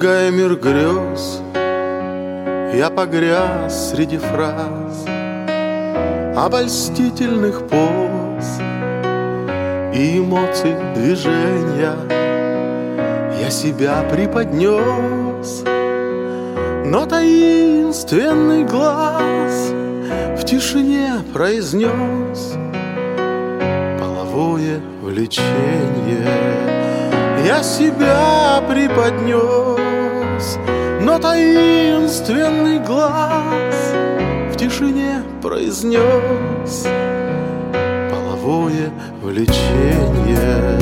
Постигая мир грез, я погряз среди фраз, обольстительных поз и эмоций движения. Я себя преподнес, но таинственный глаз в тишине произнес половое влечение. Я себя преподнес, но таинственный глаз в тишине произнес половое влечение.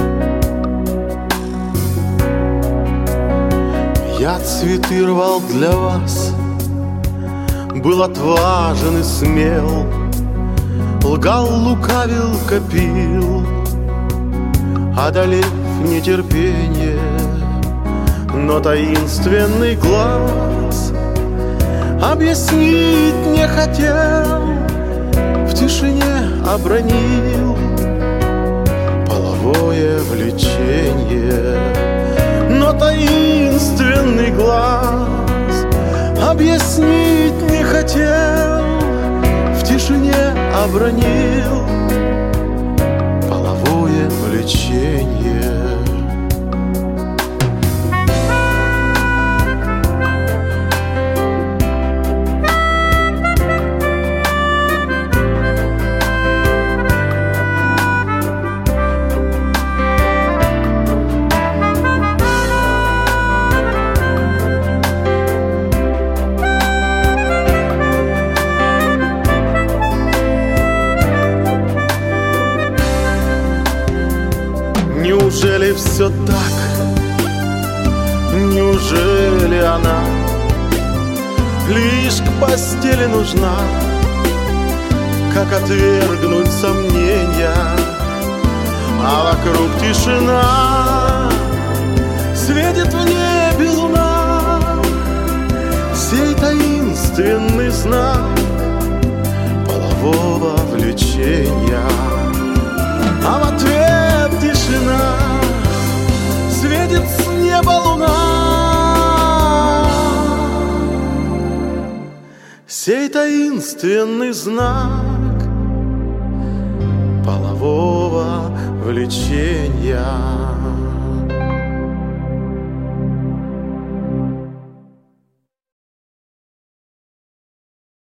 Я цветы рвал для вас, был отважен и смел, лгал, лукавил, копил, одолев нетерпение. Но таинственный глаз объяснить не хотел, в тишине обронил половое влечение. Но таинственный глаз объяснить не хотел, в тишине обронил половое влечение. Неужели все так? Неужели она лишь к постели нужна? Как отвергнуть сомнения? А вокруг тишина, светит в небе луна, сей таинственный знак полового влечения. А в ответ тишина, светит с неба луна, сей таинственный знак полового влечения.